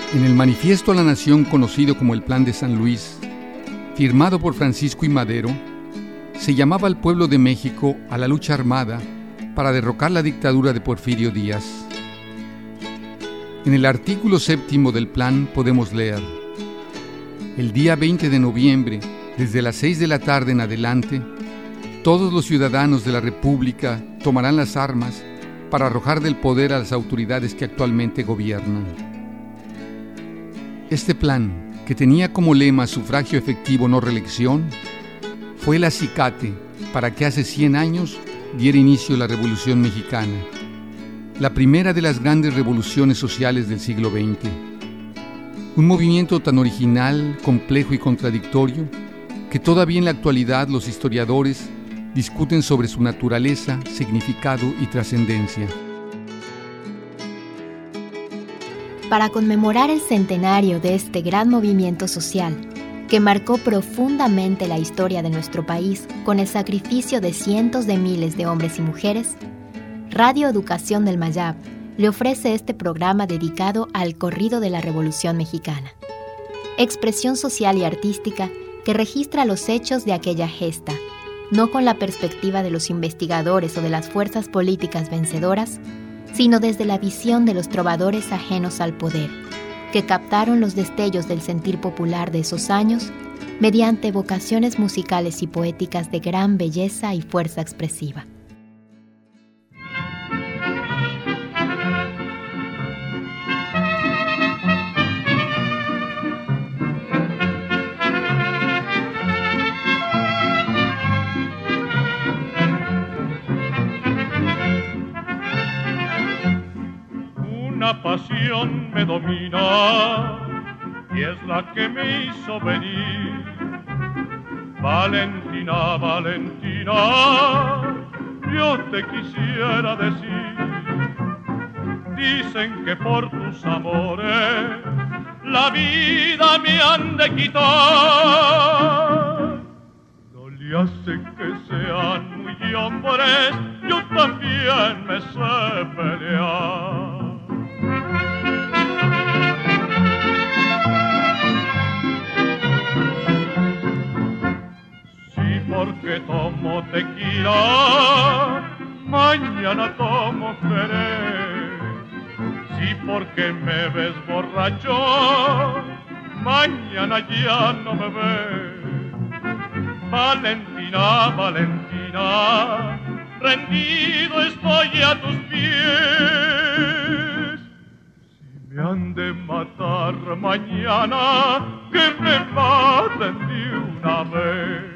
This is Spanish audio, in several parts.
En el Manifiesto a la Nación, conocido como el Plan de San Luis, firmado por Francisco I. Madero, se llamaba al pueblo de México a la lucha armada para derrocar la dictadura de Porfirio Díaz. En el artículo 7 del plan podemos leer: el día 20 de noviembre, desde las 6 de la tarde en adelante, todos los ciudadanos de la República tomarán las armas para arrojar del poder a las autoridades que actualmente gobiernan. Este plan, que tenía como lema sufragio efectivo, no reelección, fue el acicate para que hace 100 años diera inicio la Revolución Mexicana, la primera de las grandes revoluciones sociales del siglo XX. Un movimiento tan original, complejo y contradictorio que todavía en la actualidad los historiadores discuten sobre su naturaleza, significado y trascendencia. Para conmemorar el centenario de este gran movimiento social, que marcó profundamente la historia de nuestro país con el sacrificio de cientos de miles de hombres y mujeres, Radio Educación del Mayab le ofrece este programa dedicado al corrido de la Revolución Mexicana, expresión social y artística que registra los hechos de aquella gesta, no con la perspectiva de los investigadores o de las fuerzas políticas vencedoras, sino desde la visión de los trovadores ajenos al poder, que captaron los destellos del sentir popular de esos años mediante evocaciones musicales y poéticas de gran belleza y fuerza expresiva. Una pasión me domina y es la que me hizo venir. Valentina, Valentina, yo te quisiera decir. Dicen que por tus amores la vida me han de quitar. No le hace que sean muy hombres, yo también me sé pelear. Porque tomo tequila, mañana tomo jerez. Sí, porque me ves borracho, mañana ya no me ves. Valentina, Valentina, rendido estoy a tus pies. Si me han de matar mañana, que me maten de una vez.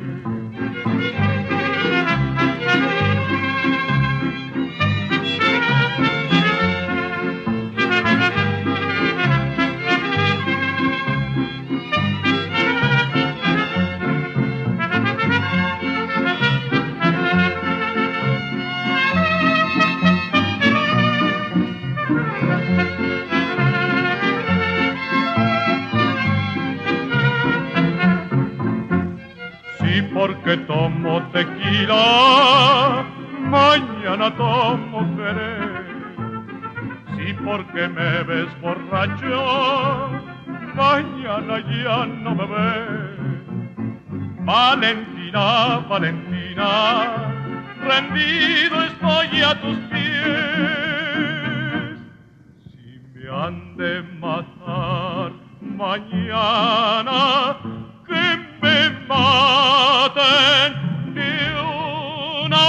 Porque tomo tequila, mañana tomo jerez. Sí, porque me ves borracho, mañana ya no me ves. Valentina, Valentina, rendido estoy a tus pies. Si me han de matar mañana, que me maten de una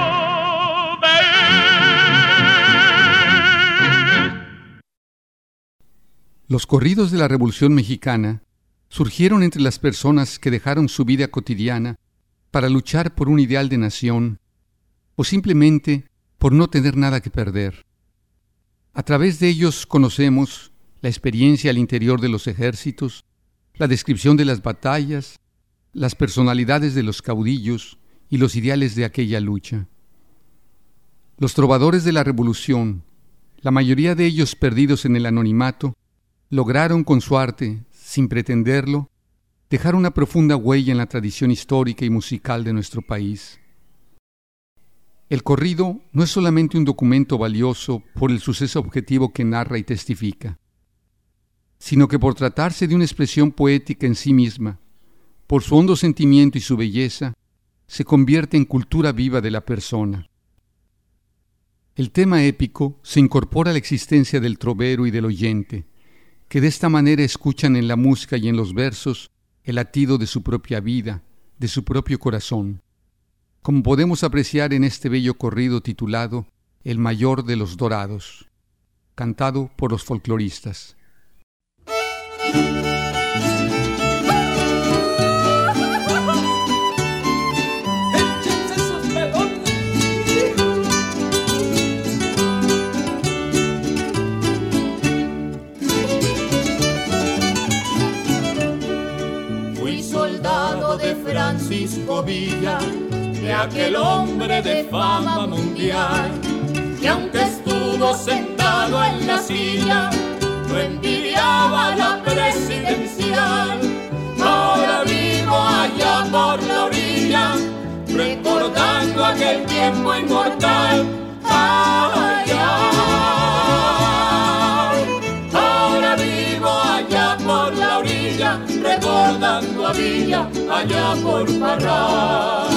vez. Los corridos de la Revolución Mexicana surgieron entre las personas que dejaron su vida cotidiana para luchar por un ideal de nación o simplemente por no tener nada que perder. A través de ellos conocemos la experiencia al interior de los ejércitos, la descripción de las batallas, las personalidades de los caudillos y los ideales de aquella lucha. Los trovadores de la Revolución, la mayoría de ellos perdidos en el anonimato, lograron con su arte, sin pretenderlo, dejar una profunda huella en la tradición histórica y musical de nuestro país. El corrido no es solamente un documento valioso por el suceso objetivo que narra y testifica, sino que por tratarse de una expresión poética en sí misma, por su hondo sentimiento y su belleza, se convierte en cultura viva de la persona. El tema épico se incorpora a la existencia del trovero y del oyente, que de esta manera escuchan en la música y en los versos el latido de su propia vida, de su propio corazón, como podemos apreciar en este bello corrido titulado El Mayor de los Dorados, cantado por los folcloristas. Fui soldado de Francisco Villa, de aquel hombre de fama mundial, que aunque estuvo sentado en la silla, no envidiaba la presidencial. Ahora vivo allá por la orilla, recordando aquel tiempo inmortal. Ay, ay. Ahora vivo allá por la orilla, recordando a Villa, allá por Parral.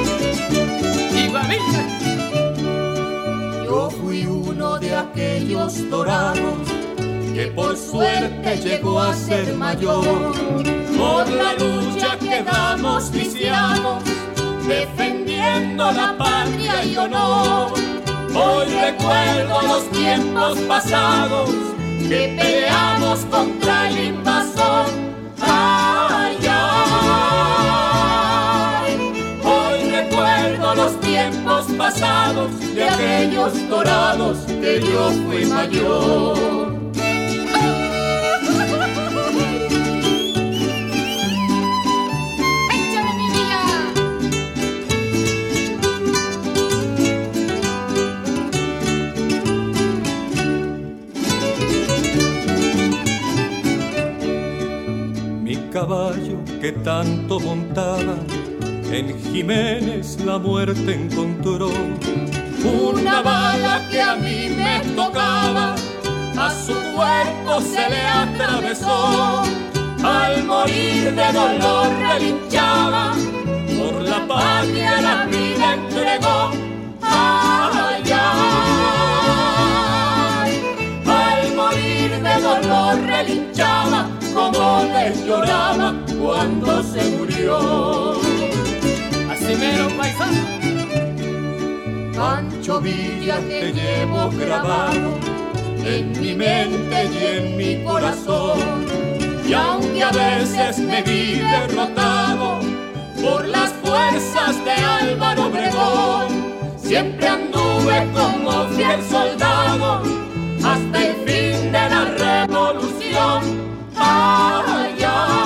Yo fui uno de aquellos dorados que por suerte llegó a ser mayor. Por la lucha quedamos viciados, defendiendo la patria y honor. Hoy recuerdo los tiempos pasados que peleamos contra el invasor. Ay, ay. Hoy recuerdo los tiempos pasados de aquellos dorados que yo fui mayor. Caballo que tanto montaba, en Jiménez la muerte encontró. Una bala que a mí me tocaba, a su cuerpo se le atravesó. Al morir de dolor relinchaba, por la patria la vida entregó. Ay, ay. Al morir de dolor relinchaba, como le lloraba cuando se murió. Así mero, paisano. Pancho Villa te llevo grabado en mi mente y en mi corazón. Y aunque a veces me vi derrotado por las fuerzas de Álvaro Obregón, siempre anduve como fiel soldado hasta el fin de la revolución. Ay,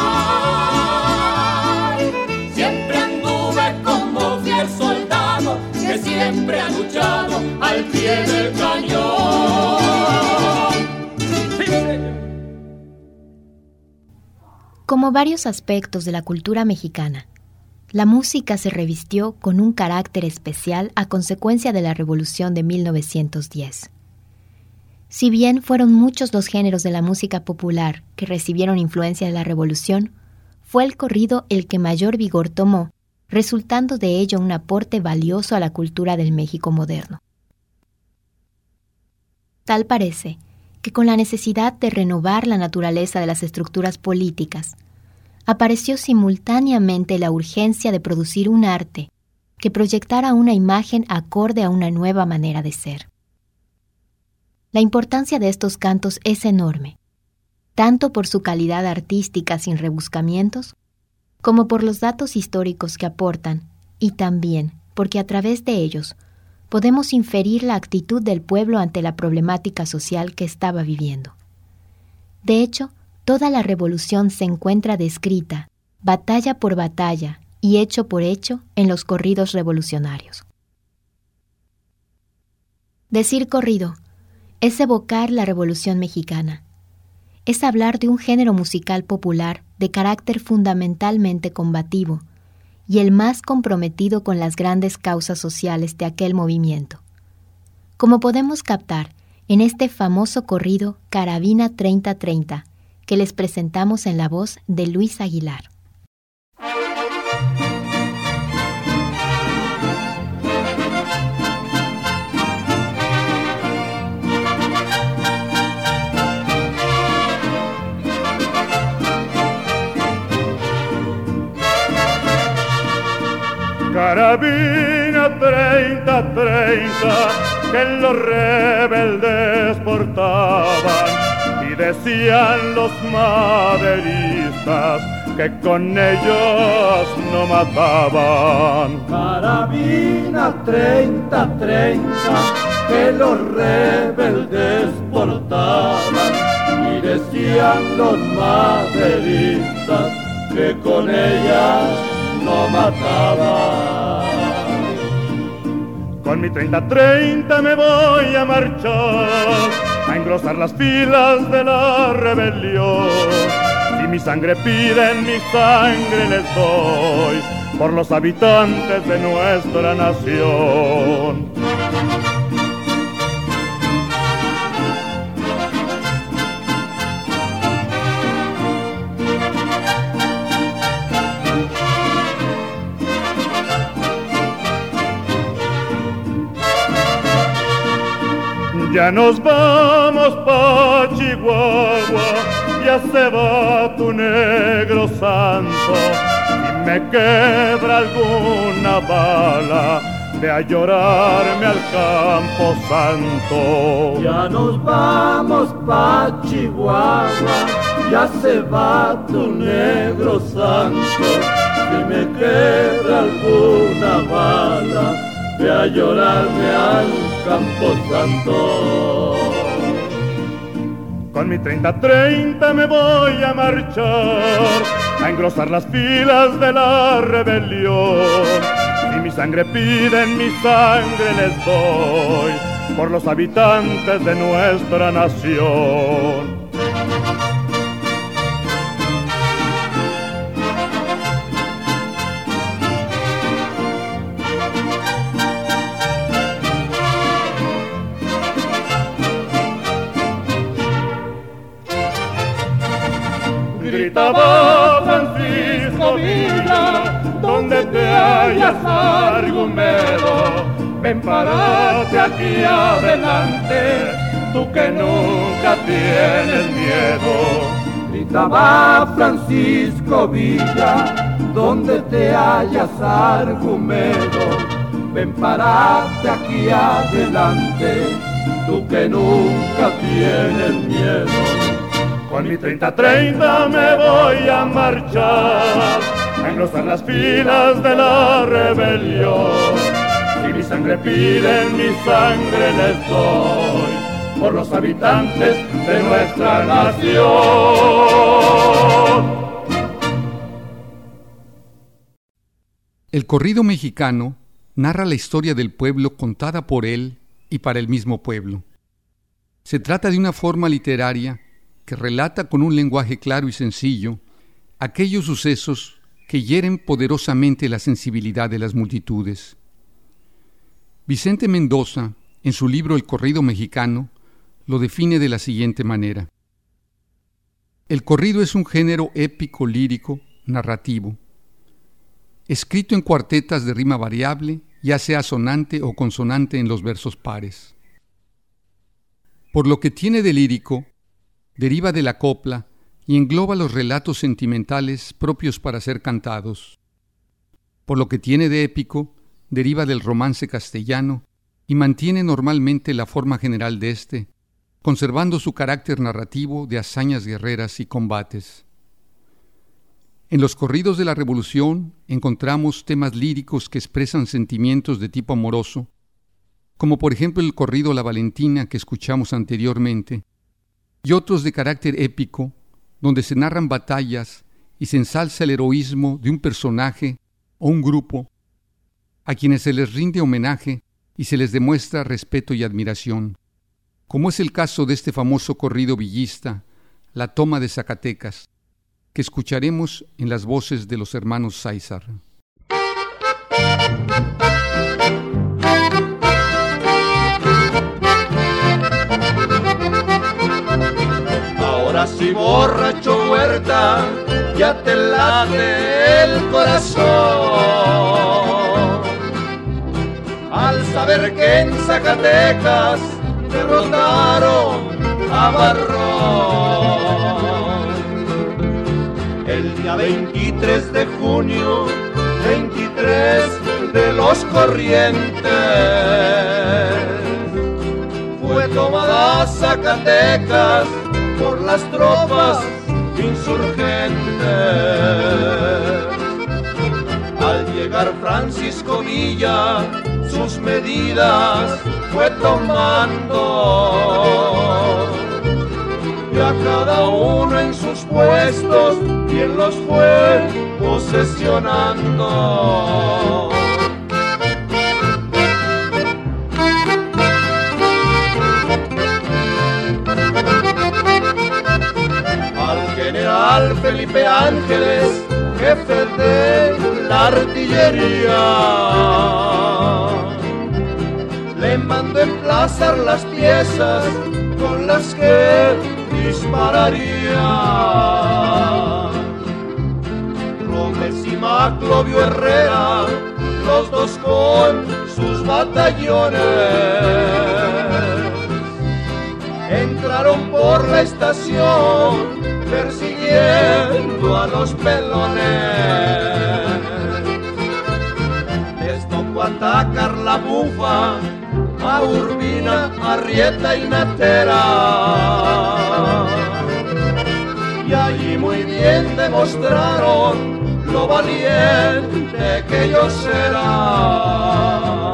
ay, siempre anduve como fiel soldado que siempre ha luchado al pie del cañón. Como varios aspectos de la cultura mexicana, la música se revistió con un carácter especial a consecuencia de la Revolución de 1910. Si bien fueron muchos los géneros de la música popular que recibieron influencia de la Revolución, fue el corrido el que mayor vigor tomó, resultando de ello un aporte valioso a la cultura del México moderno. Tal parece que con la necesidad de renovar la naturaleza de las estructuras políticas, apareció simultáneamente la urgencia de producir un arte que proyectara una imagen acorde a una nueva manera de ser. La importancia de estos cantos es enorme, tanto por su calidad artística sin rebuscamientos, como por los datos históricos que aportan, y también porque a través de ellos podemos inferir la actitud del pueblo ante la problemática social que estaba viviendo. De hecho, toda la revolución se encuentra descrita, batalla por batalla y hecho por hecho, en los corridos revolucionarios. Decir corrido es evocar la Revolución Mexicana. Es hablar de un género musical popular de carácter fundamentalmente combativo y el más comprometido con las grandes causas sociales de aquel movimiento. Como podemos captar en este famoso corrido Carabina 3030, que les presentamos en la voz de Luis Aguilar. Carabina 30-30 que los rebeldes portaban y decían los maderistas que con ellos no mataban. Carabina 30-30 que los rebeldes portaban y decían los maderistas que con ellas no mataba. Con mi 30-30 me voy a marchar, a engrosar las filas de la rebelión. Si mi sangre piden, mi sangre les doy, por los habitantes de nuestra nación. Ya nos vamos pa' Chihuahua, ya se va tu negro santo. Si me quebra alguna bala, ve a llorarme al campo santo. Ya nos vamos pa' Chihuahua, ya se va tu negro santo. Si me quebra alguna bala, ve a llorarme al campo santo. Con mi 30-30 me voy a marchar, a engrosar las filas de la rebelión. Si mi sangre piden, mi sangre les doy, por los habitantes de nuestra nación. Gritaba Francisco Villa, donde te hallas argumento, ven párate aquí adelante, tú que nunca tienes miedo. Gritaba Francisco Villa, donde te hallas argumento, ven párate aquí adelante, tú que nunca tienes miedo. Con mi 30-30 me voy a marchar, a engrosar las filas de la rebelión. Si mi sangre piden, mi sangre les doy, por los habitantes de nuestra nación. El corrido mexicano narra la historia del pueblo contada por él y para el mismo pueblo. Se trata de una forma literaria que relata con un lenguaje claro y sencillo aquellos sucesos que hieren poderosamente la sensibilidad de las multitudes. Vicente Mendoza, en su libro El corrido mexicano, lo define de la siguiente manera: el corrido es un género épico, lírico, narrativo, escrito en cuartetas de rima variable, ya sea sonante o consonante en los versos pares. Por lo que tiene de lírico, deriva de la copla y engloba los relatos sentimentales propios para ser cantados. Por lo que tiene de épico, deriva del romance castellano y mantiene normalmente la forma general de éste, conservando su carácter narrativo de hazañas guerreras y combates. En los corridos de la Revolución encontramos temas líricos que expresan sentimientos de tipo amoroso, como por ejemplo el corrido La Valentina que escuchamos anteriormente, y otros de carácter épico, donde se narran batallas y se ensalza el heroísmo de un personaje o un grupo, a quienes se les rinde homenaje y se les demuestra respeto y admiración, como es el caso de este famoso corrido villista, La Toma de Zacatecas, que escucharemos en las voces de los hermanos Sáizar. Ahora si borracho Huerta, ya te late el corazón al saber que en Zacatecas derrotaron a Barrón. El día 23 de junio, 23 de los Corrientes, fue tomada Zacatecas por las tropas insurgentes. Al llegar Francisco Villa, sus medidas fue tomando, y a cada uno en sus puestos bien los fue posesionando. General Felipe Ángeles, jefe de la artillería, le mandó emplazar las piezas con las que dispararía. Robles y Maclovio Herrera, los dos con sus batallones, entraron por la estación persiguiendo a los pelones. Les tocó atacar la Bufa, a Urbina, Arrieta y Natera, y allí muy bien demostraron lo valiente que ellos eran.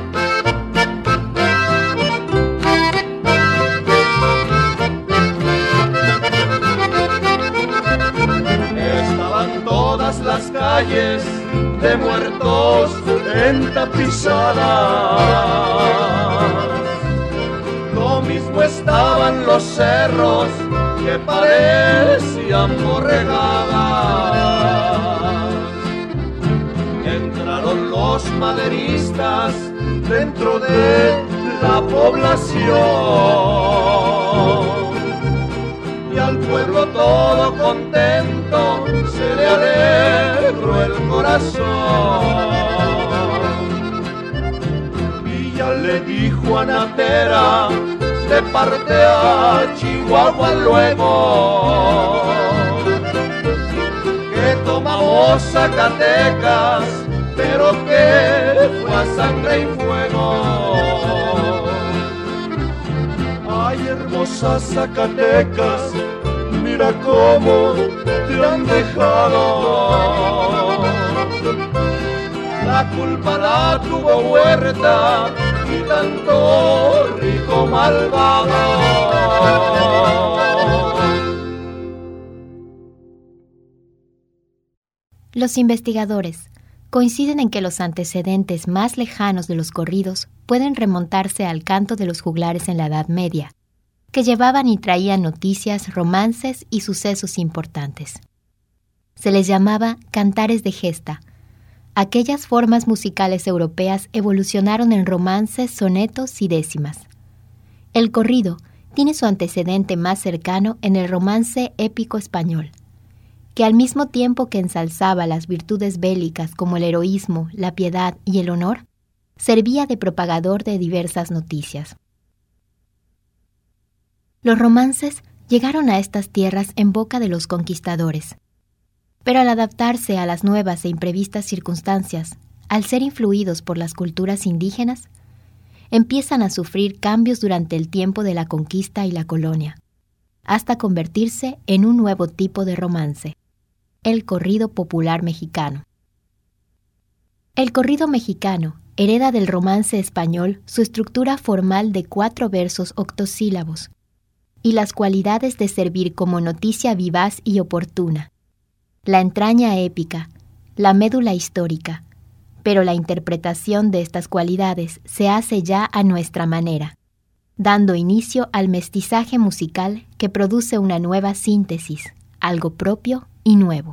Todas las calles de muertos entapizadas, lo mismo estaban los cerros que parecían borregadas. Entraron los maderistas dentro de la población, y al pueblo todo contento se le alegró el corazón. Villa le dijo a Natera, de parte a Chihuahua luego, que tomamos Zacatecas, pero que fue a sangre y fuego. Ay, hermosa Zacatecas, mira cómo te han dejado. La culpa la tuvo Huerta y tanto rico malvado. Los investigadores coinciden en que los antecedentes más lejanos de los corridos pueden remontarse al canto de los juglares en la Edad Media, que llevaban y traían noticias, romances y sucesos importantes. Se les llamaba cantares de gesta. Aquellas formas musicales europeas evolucionaron en romances, sonetos y décimas. El corrido tiene su antecedente más cercano en el romance épico español, que al mismo tiempo que ensalzaba las virtudes bélicas como el heroísmo, la piedad y el honor, servía de propagador de diversas noticias. Los romances llegaron a estas tierras en boca de los conquistadores, pero al adaptarse a las nuevas e imprevistas circunstancias, al ser influidos por las culturas indígenas, empiezan a sufrir cambios durante el tiempo de la conquista y la colonia, hasta convertirse en un nuevo tipo de romance, el corrido popular mexicano. El corrido mexicano hereda del romance español su estructura formal de 4 versos octosílabos y las cualidades de servir como noticia vivaz y oportuna, la entraña épica, la médula histórica, pero la interpretación de estas cualidades se hace ya a nuestra manera, dando inicio al mestizaje musical que produce una nueva síntesis, algo propio y nuevo.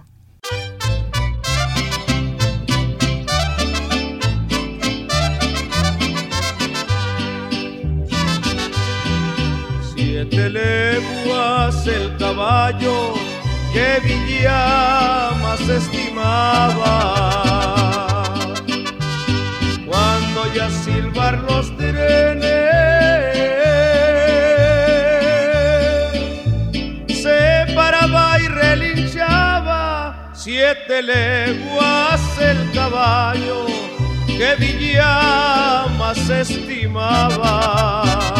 7 leguas el caballo que Villa más estimaba. Cuando ya silbar los trenes, se paraba y relinchaba. 7 leguas el caballo que Villa más estimaba.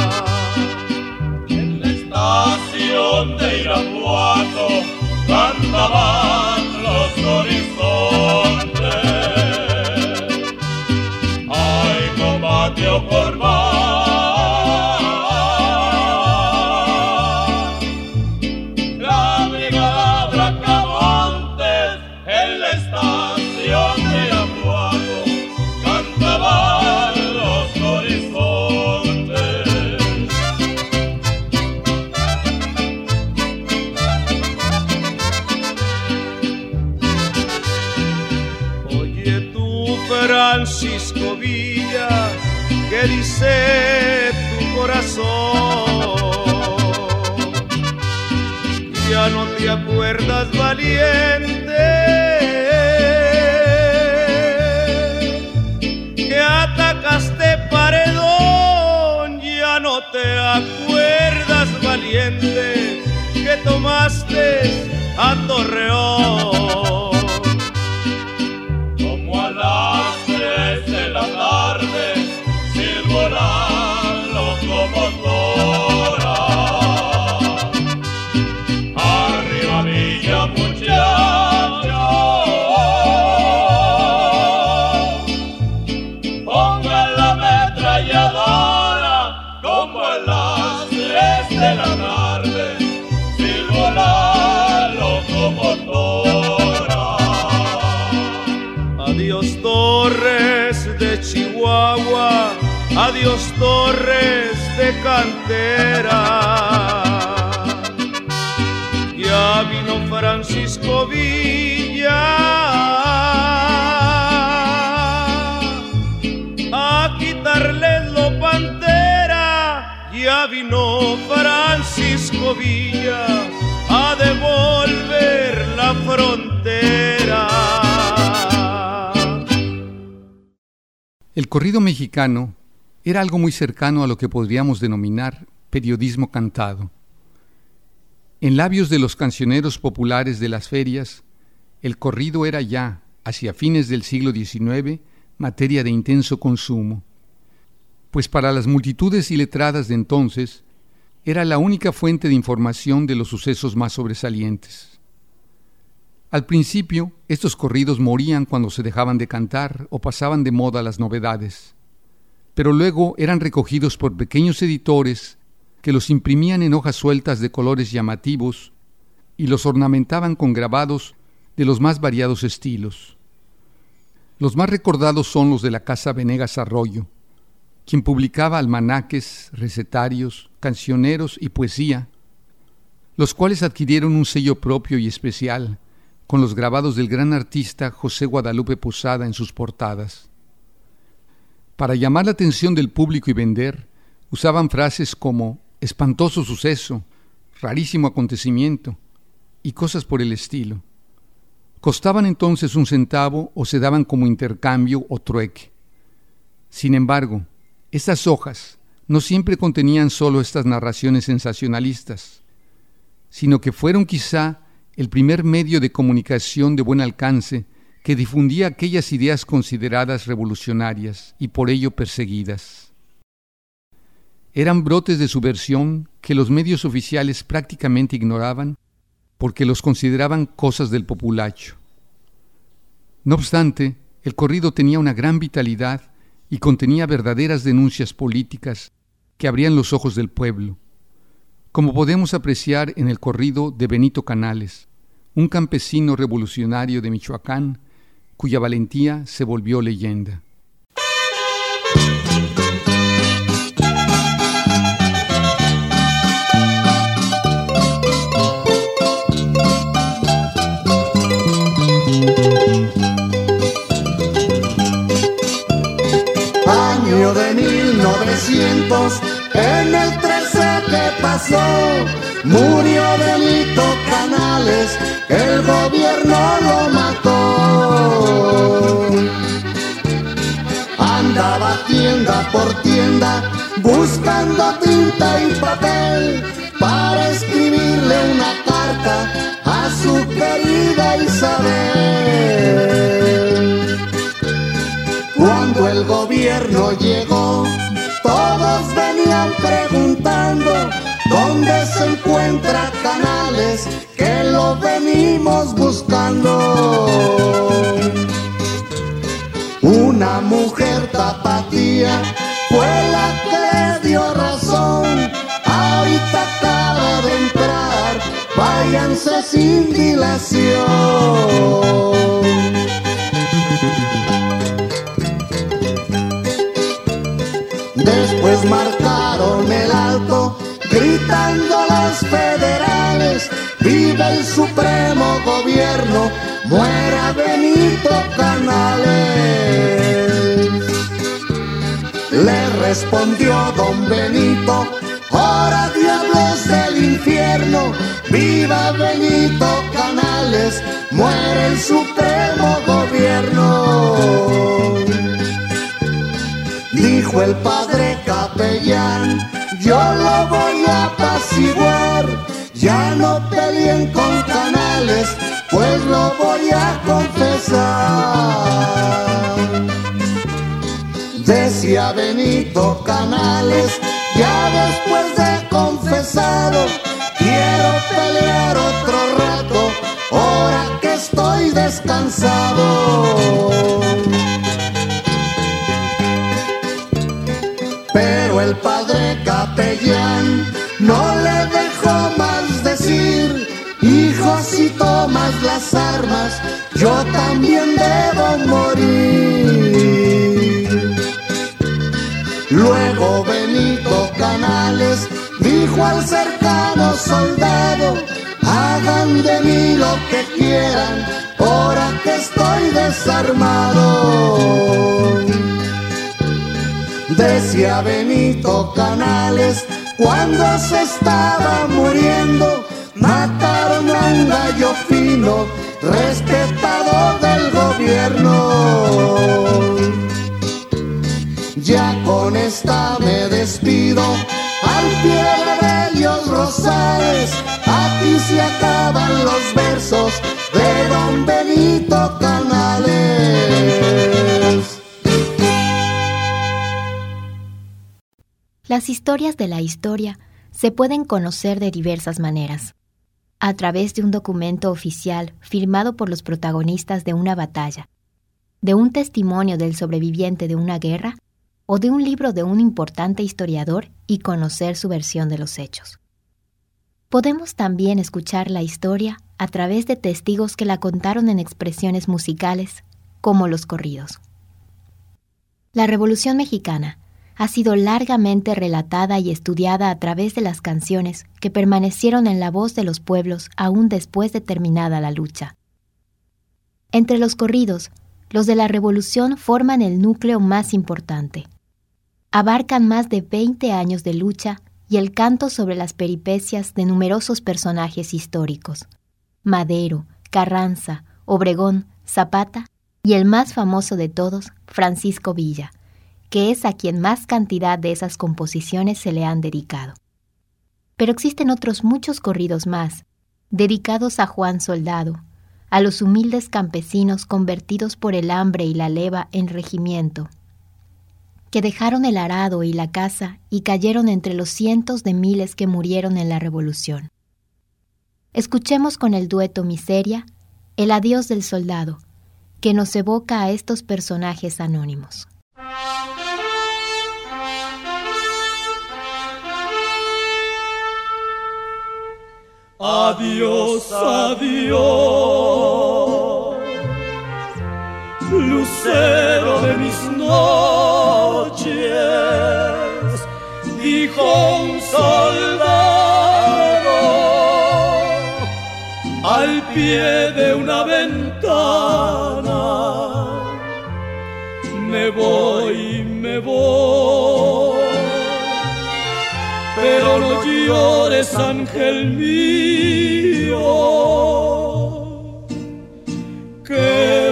En la estación de Irapuato cantaban los horizontes. Ay, combatió por mar la brigada Bracamontes. En la estación de Irapuato cantaban los horizontes. Oye tú, Francisco Villa, ¿qué dice tu corazón? Ya no te acuerdas, valiente, que atacaste Paredón. Ya no te acuerdas, valiente, que tomaste a Torreón. Como a las 3 de la tarde silbó la locomotora. Arriba Villa, muchachos, pongan la ametralladora. Como a las 3 de la tarde silbó la locomotora. Adiós Torres de Chihuahua, adiós Torres de Cantera. Ya vino Francisco Villa a quitarles lo pantera. Ya vino Francisco Villa a devolver la frontera. El corrido mexicano era algo muy cercano a lo que podríamos denominar periodismo cantado. En labios de los cancioneros populares de las ferias, el corrido era ya, hacia fines del siglo XIX, materia de intenso consumo, pues para las multitudes iletradas de entonces era la única fuente de información de los sucesos más sobresalientes. Al principio, estos corridos morían cuando se dejaban de cantar o pasaban de moda las novedades, pero luego eran recogidos por pequeños editores que los imprimían en hojas sueltas de colores llamativos y los ornamentaban con grabados de los más variados estilos. Los más recordados son los de la Casa Venegas Arroyo, quien publicaba almanaques, recetarios, cancioneros y poesía, los cuales adquirieron un sello propio y especial, con los grabados del gran artista José Guadalupe Posada en sus portadas. Para llamar la atención del público y vender, usaban frases como espantoso suceso, rarísimo acontecimiento y cosas por el estilo. Costaban entonces 1 centavo o se daban como intercambio o trueque. Sin embargo, estas hojas no siempre contenían solo estas narraciones sensacionalistas, sino que fueron quizá el primer medio de comunicación de buen alcance que difundía aquellas ideas consideradas revolucionarias y por ello perseguidas. Eran brotes de subversión que los medios oficiales prácticamente ignoraban porque los consideraban cosas del populacho. No obstante, el corrido tenía una gran vitalidad y contenía verdaderas denuncias políticas que abrían los ojos del pueblo, como podemos apreciar en el corrido de Benito Canales, un campesino revolucionario de Michoacán, cuya valentía se volvió leyenda. Año de 1900, en el 13 que pasó, murió Benito Canales, el gobierno lo mató. Andaba tienda por tienda buscando tinta y papel para escribirle una carta a su querida Isabel. Cuando el gobierno llegó, todos venían preguntando dónde se encuentra Canales, que lo venimos buscando. Una mujer tapatía fue la que le dio razón. Ahorita acaba de entrar, váyanse sin dilación. Después marcaron el alto, gritando los federales: ¡viva el supremo gobierno! ¡Muera Benito Canales! Le respondió don Benito: ¡ora diablos del infierno! ¡Viva Benito Canales! ¡Muere el supremo gobierno! Dijo el padre capellán: yo lo voy a apaciguar, ya no peleen con Canales, pues lo voy a confesar. Decía Benito Canales, ya después de confesado, quiero pelear otro rato, ahora que estoy descansado. Pero el padre capellán no le dejó más decir: hijo, si tomas las armas, yo también debo morir. Luego Benito Canales dijo al cercano soldado: hagan de mí lo que quieran, ahora que estoy desarmado. Decía Benito Canales cuando se estaba muriendo: mataron a un gallo fino, respetado del gobierno. Ya con esta me despido, al pie de bellos rosales, aquí se acaban los versos de don Benito Canales. Las historias de la historia se pueden conocer de diversas maneras. A través de un documento oficial firmado por los protagonistas de una batalla, de un testimonio del sobreviviente de una guerra o de un libro de un importante historiador y conocer su versión de los hechos. Podemos también escuchar la historia a través de testigos que la contaron en expresiones musicales, como los corridos. La Revolución Mexicana ha sido largamente relatada y estudiada a través de las canciones que permanecieron en la voz de los pueblos aún después de terminada la lucha. Entre los corridos, los de la Revolución forman el núcleo más importante. Abarcan más de 20 años de lucha y el canto sobre las peripecias de numerosos personajes históricos: Madero, Carranza, Obregón, Zapata y el más famoso de todos, Francisco Villa, que es a quien más cantidad de esas composiciones se le han dedicado. Pero existen otros muchos corridos más, dedicados a Juan Soldado, a los humildes campesinos convertidos por el hambre y la leva en regimiento, que dejaron el arado y la casa y cayeron entre los cientos de miles que murieron en la Revolución. Escuchemos con el dueto Miseria el adiós del soldado, que nos evoca a estos personajes anónimos. Adiós, adiós, lucero de mis noches, dijo un soldado al pie de una ventana. Me voy, pero no llores, ángel mío, que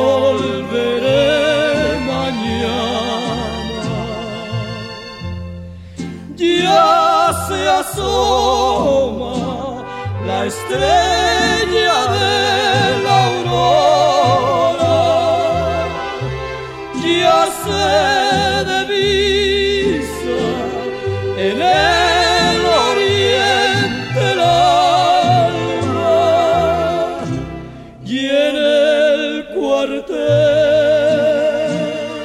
volveré mañana. Ya se asoma la estrella de la aurora, ya se divisa en el oriente el alma, y en el cuartel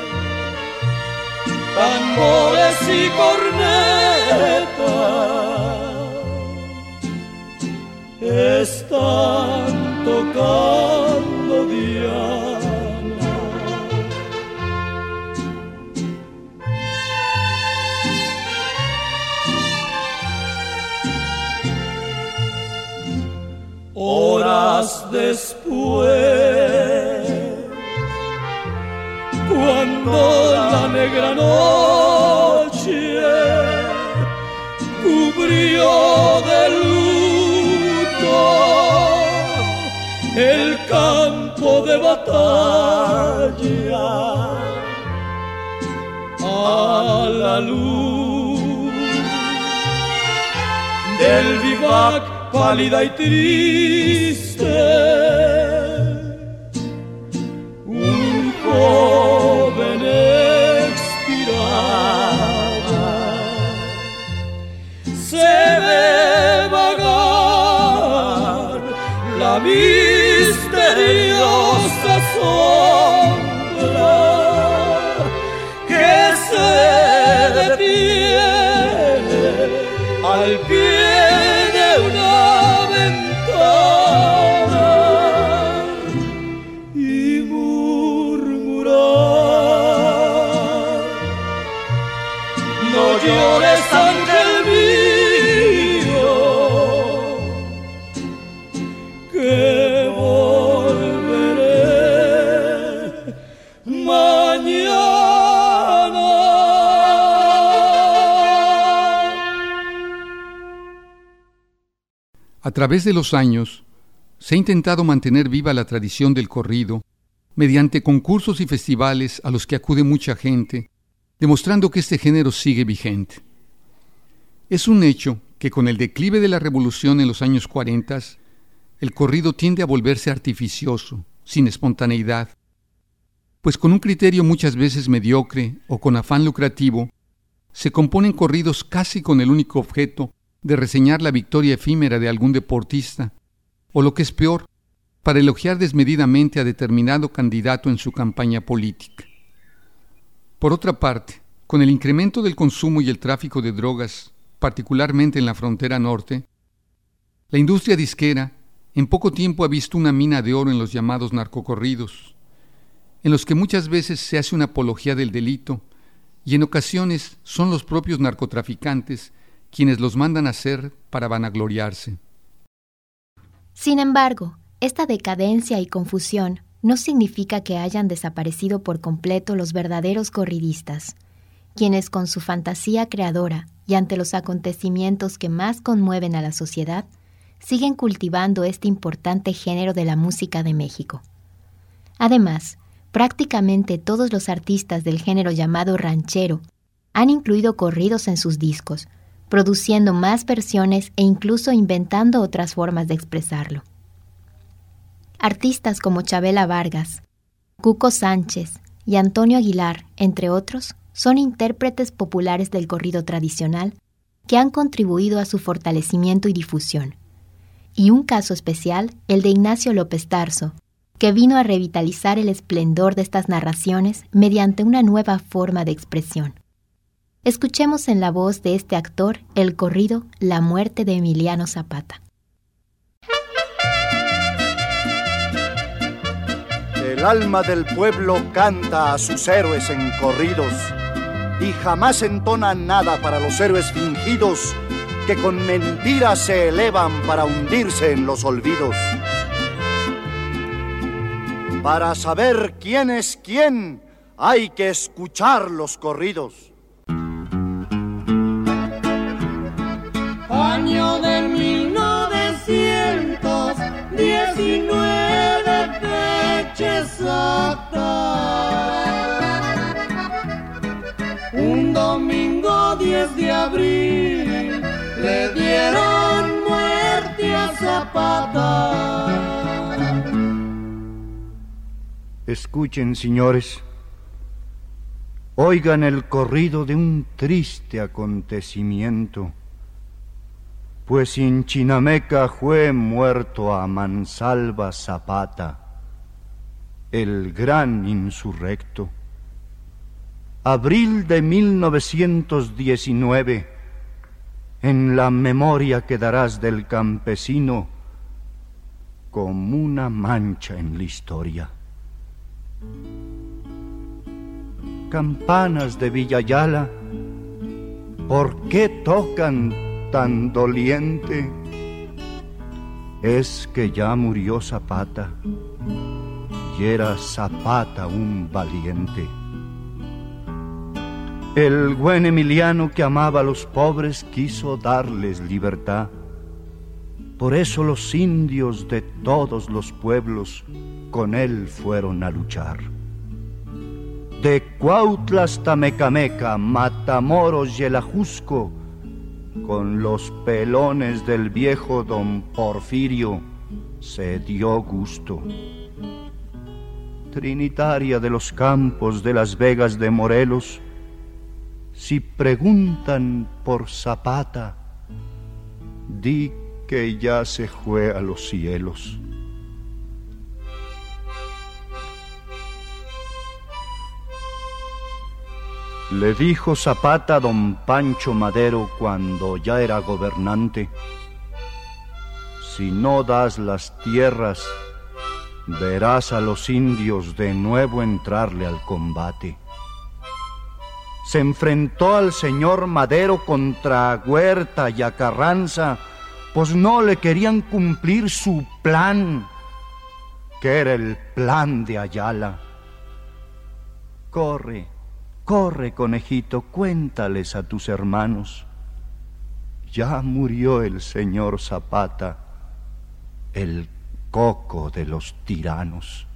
tambores y cornetas están tocando diana. Horas después, cuando la negra noche cubrió de luto el campo de batalla, a la luz del vivac pálida y triste, un joven expiraba. Se ve vagar la misteriosa sombra que se detiene al pie de una ventana y murmurar: no llores, ángel mío, que volveré mañana. A través de los años, se ha intentado mantener viva la tradición del corrido mediante concursos y festivales a los que acude mucha gente, demostrando que este género sigue vigente. Es un hecho que con el declive de la revolución en los años 40, el corrido tiende a volverse artificioso, sin espontaneidad, pues con un criterio muchas veces mediocre o con afán lucrativo, se componen corridos casi con el único objeto de reseñar la victoria efímera de algún deportista, o lo que es peor, para elogiar desmedidamente a determinado candidato en su campaña política. Por otra parte, con el incremento del consumo y el tráfico de drogas, particularmente en la frontera norte, la industria disquera en poco tiempo ha visto una mina de oro en los llamados narcocorridos, en los que muchas veces se hace una apología del delito y en ocasiones son los propios narcotraficantes quienes los mandan a hacer para vanagloriarse. Sin embargo, esta decadencia y confusión no significa que hayan desaparecido por completo los verdaderos corridistas, quienes con su fantasía creadora y ante los acontecimientos que más conmueven a la sociedad, siguen cultivando este importante género de la música de México. Además, prácticamente todos los artistas del género llamado ranchero han incluido corridos en sus discos, produciendo más versiones e incluso inventando otras formas de expresarlo. Artistas como Chabela Vargas, Cuco Sánchez y Antonio Aguilar, entre otros, son intérpretes populares del corrido tradicional que han contribuido a su fortalecimiento y difusión. Y un caso especial, el de Ignacio López Tarso, que vino a revitalizar el esplendor de estas narraciones mediante una nueva forma de expresión. Escuchemos en la voz de este actor el corrido La muerte de Emiliano Zapata. El alma del pueblo canta a sus héroes en corridos y jamás entona nada para los héroes fingidos que con mentiras se elevan para hundirse en los olvidos. Para saber quién es quién, hay que escuchar los corridos. 19 fecha exacta. Un domingo 10 de abril le dieron muerte a Zapata. Escuchen, señores, oigan el corrido de un triste acontecimiento, pues en Chinameca fue muerto a mansalva Zapata, el gran insurrecto. Abril de 1919, en la memoria quedarás del campesino como una mancha en la historia. Campanas de Villayala, ¿por qué tocan tan doliente? Es que ya murió Zapata, y era Zapata un valiente. El buen Emiliano, que amaba a los pobres, quiso darles libertad. Por eso los indios de todos los pueblos con él fueron a luchar. De Cuautla hasta Mecameca, Matamoros y el Ajusco, con los pelones del viejo don Porfirio se dio gusto. Trinitaria de los campos de las Vegas de Morelos, si preguntan por Zapata, di que ya se fue a los cielos. Le dijo Zapata a don Pancho Madero cuando ya era gobernante: si no das las tierras, verás a los indios de nuevo entrarle al combate. Se enfrentó al señor Madero contra Huerta y a Carranza, pues no le querían cumplir su plan, que era el plan de Ayala. Corre, corre, conejito, cuéntales a tus hermanos. Ya murió el señor Zapata, el coco de los tiranos.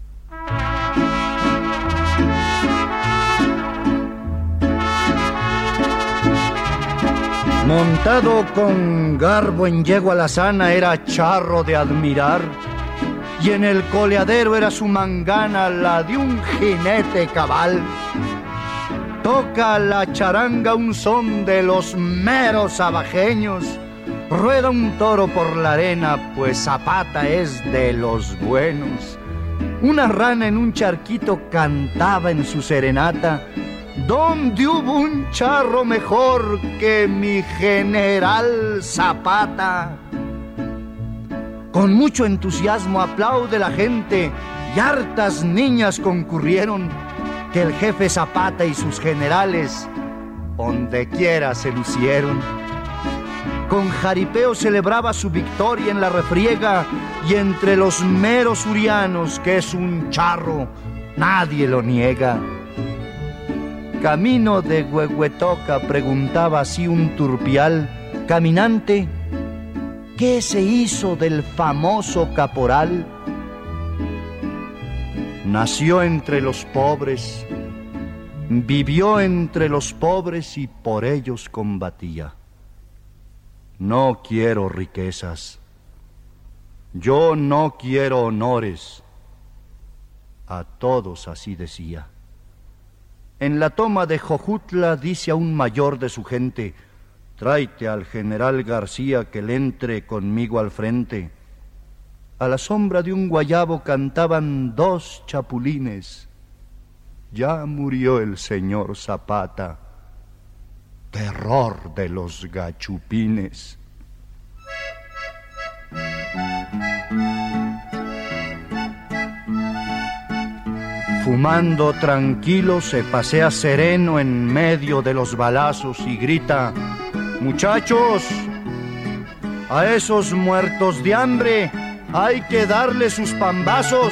Montado con garbo en yegua alazana, era charro de admirar, y en el coleadero era su mangana la de un jinete cabal. Toca la charanga un son de los meros abajeños, rueda un toro por la arena, pues Zapata es de los buenos. Una rana en un charquito cantaba en su serenata: ¿dónde hubo un charro mejor que mi general Zapata? Con mucho entusiasmo aplaude la gente y hartas niñas concurrieron, que el jefe Zapata y sus generales donde quiera se lucieron. Con jaripeo celebraba su victoria en la refriega, y entre los meros urianos, que es un charro, nadie lo niega. Camino de Huehuetoca preguntaba así un turpial caminante: ¿qué se hizo del famoso caporal? Nació entre los pobres, vivió entre los pobres y por ellos combatía. No quiero riquezas, yo no quiero honores. A todos así decía. En la toma de Jojutla dice a un mayor de su gente: tráete al general García que le entre conmigo al frente. A la sombra de un guayabo cantaban dos chapulines: ya murió el señor Zapata, terror de los gachupines. Fumando tranquilo se pasea sereno en medio de los balazos y grita: muchachos, a esos muertos de hambre hay que darle sus pambazos.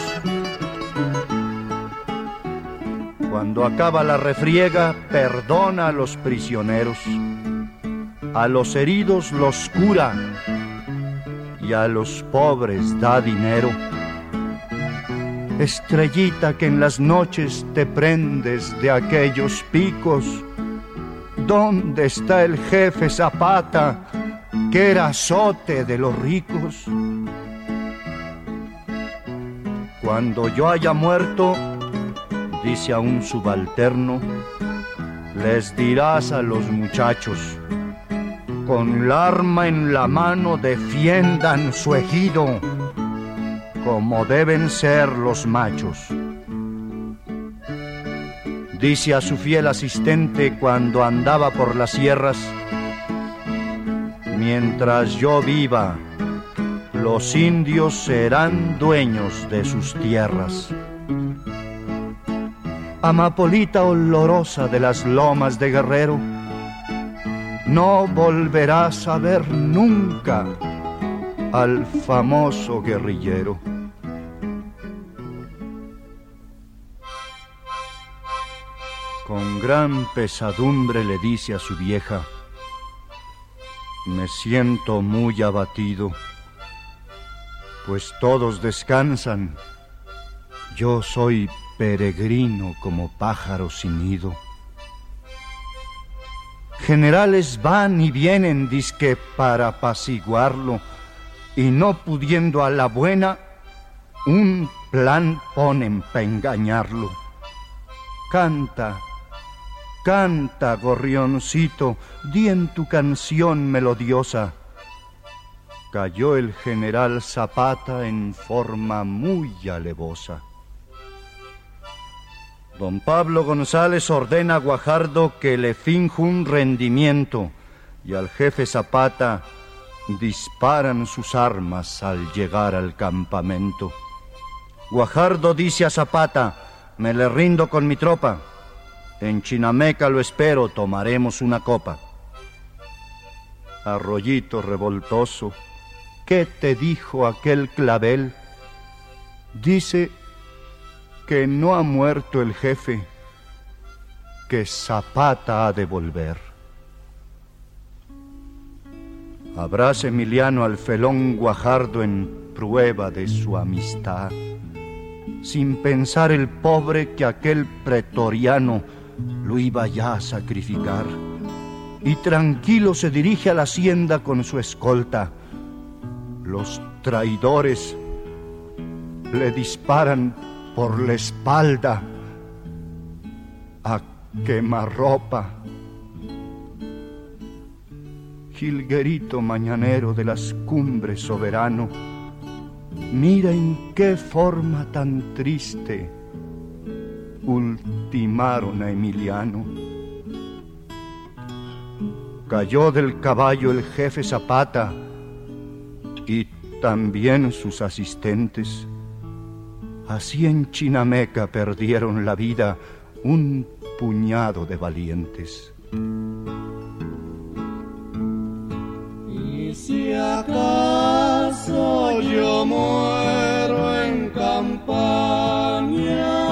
Cuando acaba la refriega, perdona a los prisioneros, a los heridos los cura, y a los pobres da dinero. Estrellita que en las noches te prendes de aquellos picos, ¿dónde está el jefe Zapata, que era azote de los ricos? Cuando yo haya muerto, dice a un subalterno, les dirás a los muchachos, con el arma en la mano defiendan su ejido, como deben ser los machos. Dice a su fiel asistente cuando andaba por las sierras, mientras yo viva, los indios serán dueños de sus tierras. Amapolita olorosa de las lomas de Guerrero, no volverás a ver nunca al famoso guerrillero. Con gran pesadumbre le dice a su vieja, me siento muy abatido, pues todos descansan, yo soy peregrino como pájaro sin nido. Generales van y vienen dizque para apaciguarlo, y no pudiendo a la buena, un plan ponen pa' engañarlo. Canta, canta, gorrioncito, di en tu canción melodiosa. Cayó el general Zapata en forma muy alevosa. Don Pablo González ordena a Guajardo que le finja un rendimiento, y al jefe Zapata disparan sus armas al llegar al campamento. Guajardo dice a Zapata, me le rindo con mi tropa, en Chinameca lo espero, tomaremos una copa. Arroyito revoltoso, ¿qué te dijo aquel clavel? Dice que no ha muerto el jefe, que Zapata ha de volver. Abraza Emiliano al felón Guajardo en prueba de su amistad, sin pensar el pobre que aquel pretoriano lo iba ya a sacrificar, y tranquilo se dirige a la hacienda con su escolta. Los traidores le disparan por la espalda a quemarropa. Jilguerito mañanero de las cumbres soberano, mira en qué forma tan triste ultimaron a Emiliano. Cayó del caballo el jefe Zapata y también sus asistentes. Así en Chinameca perdieron la vida un puñado de valientes. Y si acaso yo muero en campaña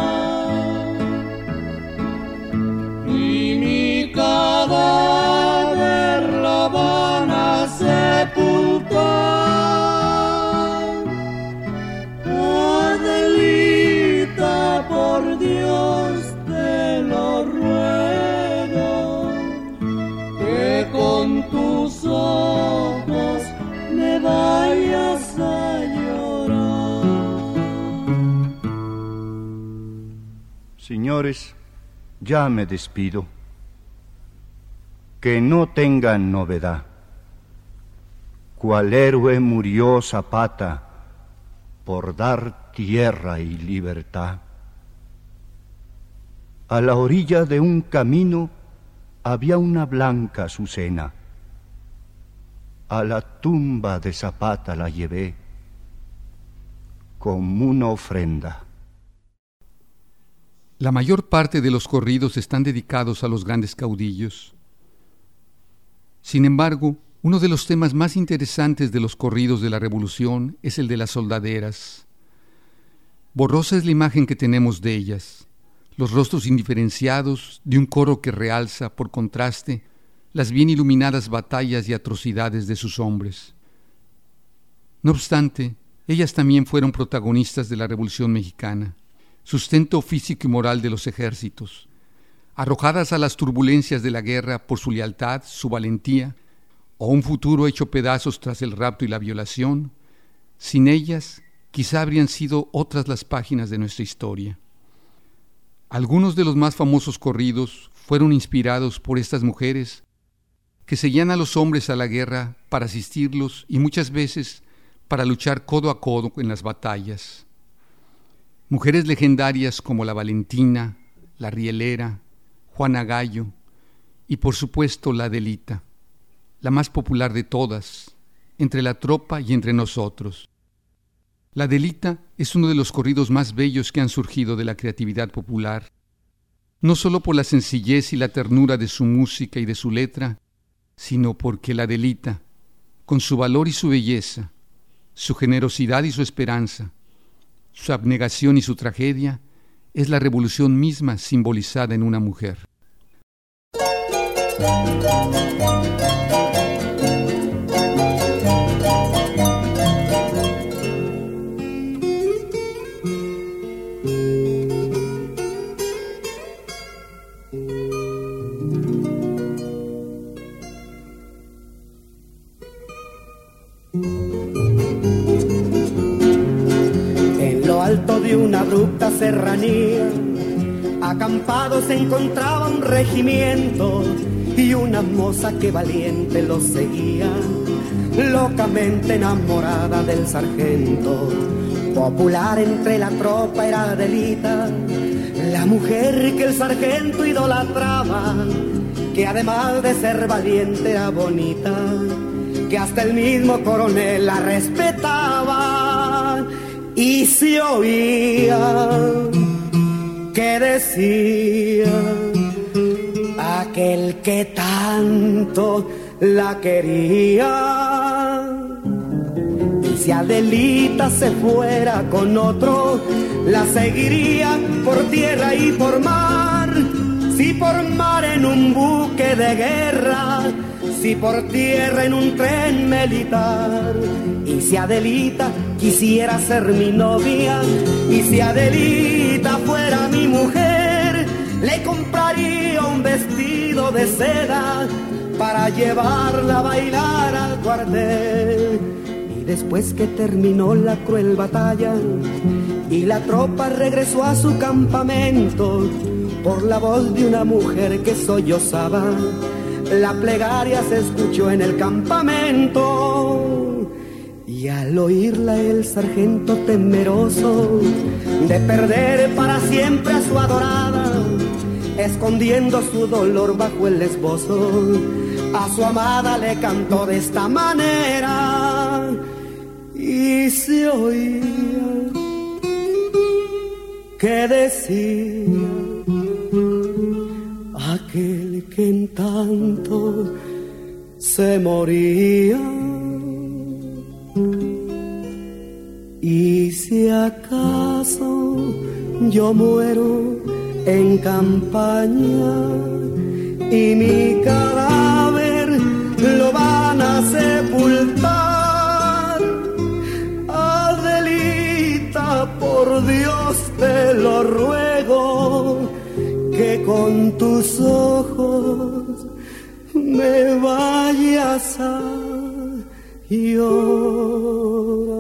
y mi cadáver lo van a sepultar, Adelita, por Dios te lo ruego, que con tus ojos me vayas a llorar. Señores, ya me despido. Que no tengan novedad. Cual héroe murió Zapata por dar tierra y libertad. A la orilla de un camino había una blanca azucena. A la tumba de Zapata la llevé como una ofrenda. La mayor parte de los corridos están dedicados a los grandes caudillos. Sin embargo, uno de los temas más interesantes de los corridos de la Revolución es el de las soldaderas. Borrosa es la imagen que tenemos de ellas, los rostros indiferenciados de un coro que realza, por contraste, las bien iluminadas batallas y atrocidades de sus hombres. No obstante, ellas también fueron protagonistas de la Revolución Mexicana, sustento físico y moral de los ejércitos. Arrojadas a las turbulencias de la guerra por su lealtad, su valentía, o un futuro hecho pedazos tras el rapto y la violación, sin ellas quizá habrían sido otras las páginas de nuestra historia. Algunos de los más famosos corridos fueron inspirados por estas mujeres que seguían a los hombres a la guerra para asistirlos y muchas veces para luchar codo a codo en las batallas. Mujeres legendarias como la Valentina, la Rielera, Juana Gallo y por supuesto la Adelita, la más popular de todas, entre la tropa y entre nosotros. La Adelita es uno de los corridos más bellos que han surgido de la creatividad popular, no solo por la sencillez y la ternura de su música y de su letra, sino porque la Adelita, con su valor y su belleza, su generosidad y su esperanza, su abnegación y su tragedia, es la revolución misma simbolizada en una mujer. De una abrupta serranía, acampado se encontraba un regimiento y una moza que valiente los seguía, locamente enamorada del sargento. Popular entre la tropa era Adelita, la mujer que el sargento idolatraba, que además de ser valiente era bonita, que hasta el mismo coronel la respetaba. Y se oía que decía aquel que tanto la quería. Y si Adelita se fuera con otro, la seguiría por tierra y por mar. Si por mar en un buque de guerra, si por tierra en un tren militar. Y si Adelita quisiera ser mi novia, y si Adelita fuera mi mujer, le compraría un vestido de seda para llevarla a bailar al cuartel. Y después que terminó la cruel batalla y la tropa regresó a su campamento, por la voz de una mujer que sollozaba, la plegaria se escuchó en el campamento. Y al oírla el sargento temeroso de perder para siempre a su adorada, escondiendo su dolor bajo el esbozo, a su amada le cantó de esta manera. Y se oía que decía aquel que en tanto se moría. Y si acaso yo muero en campaña y mi cadáver lo van a sepultar, Adelita, por Dios te lo ruego, que con tus ojos me vayas a llorar.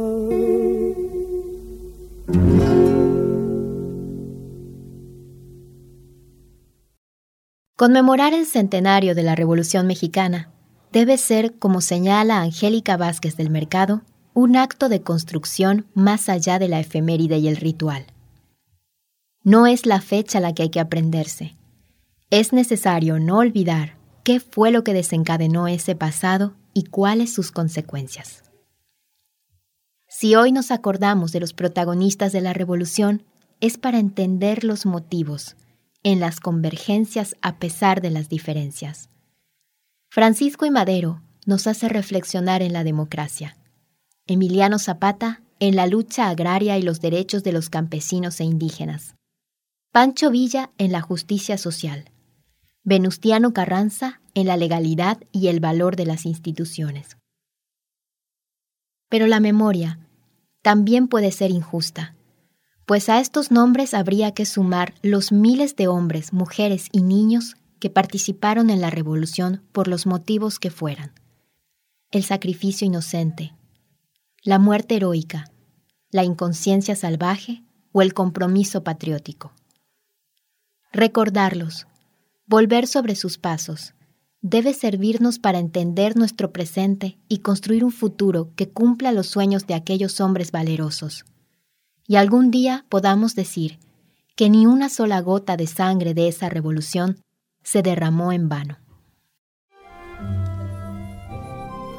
Conmemorar el centenario de la Revolución Mexicana debe ser, como señala Angélica Vázquez del Mercado, un acto de construcción más allá de la efeméride y el ritual. No es la fecha la que hay que aprenderse. Es necesario no olvidar qué fue lo que desencadenó ese pasado y cuáles sus consecuencias. Si hoy nos acordamos de los protagonistas de la Revolución, es para entender los motivos en las convergencias a pesar de las diferencias. Francisco I. Madero nos hace reflexionar en la democracia. Emiliano Zapata en la lucha agraria y los derechos de los campesinos e indígenas. Pancho Villa en la justicia social. Venustiano Carranza en la legalidad y el valor de las instituciones. Pero la memoria también puede ser injusta, pues a estos nombres habría que sumar los miles de hombres, mujeres y niños que participaron en la revolución por los motivos que fueran: el sacrificio inocente, la muerte heroica, la inconsciencia salvaje o el compromiso patriótico. Recordarlos, volver sobre sus pasos, debe servirnos para entender nuestro presente y construir un futuro que cumpla los sueños de aquellos hombres valerosos. Y algún día podamos decir que ni una sola gota de sangre de esa revolución se derramó en vano.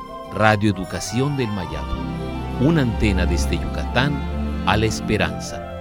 Radio Educación del Mayab, una antena desde Yucatán a la esperanza.